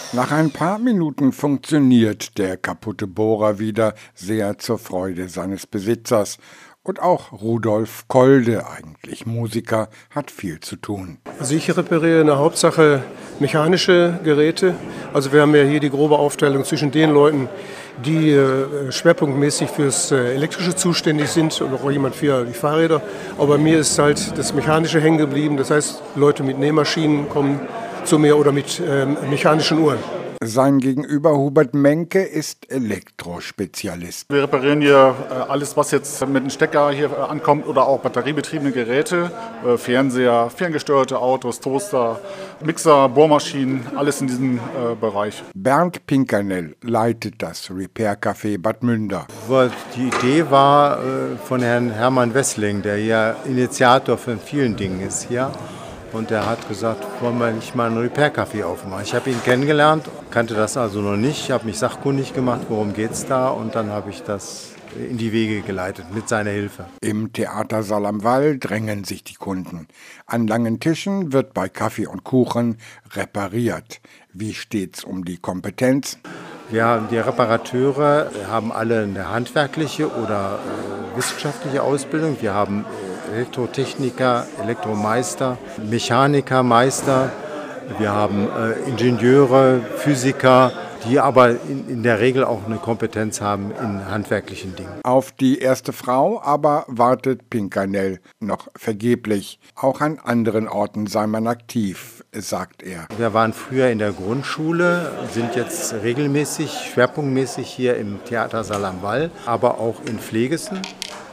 Nach ein paar Minuten funktioniert der kaputte Bohrer wieder, sehr zur Freude seines Besitzers. Und auch Rudolf Kolde, eigentlich Musiker, hat viel zu tun. Also ich repariere in der Hauptsache mechanische Geräte. Also wir haben ja hier die grobe Aufteilung zwischen den Leuten, die schwerpunktmäßig fürs Elektrische zuständig sind und auch jemand für die Fahrräder. Aber bei mir ist halt das Mechanische hängen geblieben. Das heißt, Leute mit Nähmaschinen kommen zu mir oder mit mechanischen Uhren. Sein Gegenüber Hubert Menke ist Elektrospezialist. Wir reparieren hier alles, was jetzt mit dem Stecker hier ankommt oder auch batteriebetriebene Geräte, Fernseher, ferngesteuerte Autos, Toaster, Mixer, Bohrmaschinen, alles in diesem Bereich. Bernd Pinkernell leitet das Repair-Café Bad Münder. Die Idee war von Herrn Hermann Wessling, der ja Initiator von vielen Dingen ist hier. Und er hat gesagt, wollen wir nicht mal ein Repair-Café aufmachen. Ich habe ihn kennengelernt, kannte das also noch nicht, habe mich sachkundig gemacht, worum geht es da. Und dann habe ich das in die Wege geleitet mit seiner Hilfe. Im Theatersaal am Wall drängen sich die Kunden. An langen Tischen wird bei Kaffee und Kuchen repariert. Wie steht's um die Kompetenz? Ja, die Reparateure haben alle eine handwerkliche oder wissenschaftliche Ausbildung. Wir haben Elektrotechniker, Elektromeister, Mechanikermeister, wir haben Ingenieure, Physiker, die aber in der Regel auch eine Kompetenz haben in handwerklichen Dingen. Auf die erste Frau aber wartet Pinkernell noch vergeblich. Auch an anderen Orten sei man aktiv, sagt er. Wir waren früher in der Grundschule, sind jetzt regelmäßig, schwerpunktmäßig hier im Theatersaal am Wall, aber auch in Pflegesen.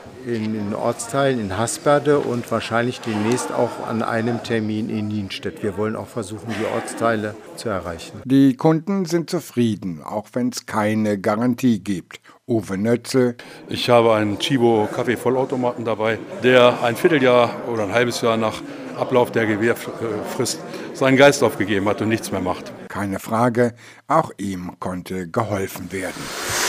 In Ortsteilen in Hasberde und wahrscheinlich demnächst auch an einem Termin in Nienstedt. Wir wollen auch versuchen, die Ortsteile zu erreichen. Die Kunden sind zufrieden, auch wenn es keine Garantie gibt. Uwe Nötzel. Ich habe einen Chibo-Kaffee-Vollautomaten dabei, der ein Vierteljahr oder ein halbes Jahr nach Ablauf der Gewährfrist seinen Geist aufgegeben hat und nichts mehr macht. Keine Frage, auch ihm konnte geholfen werden.